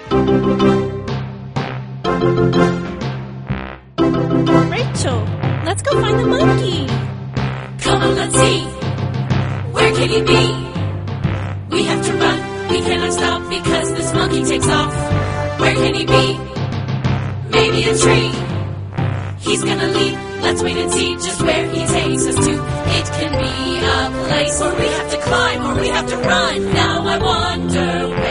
Rachel, let's go find the monkey. Come on, let's see. Where can he be? We have to run. We cannot stop because this monkey takes off. Where can he be? Maybe a tree. He's gonna leap. Let's wait and see just where he takes us to. It can be a place where we have to climb or we have to run. Now I wonder where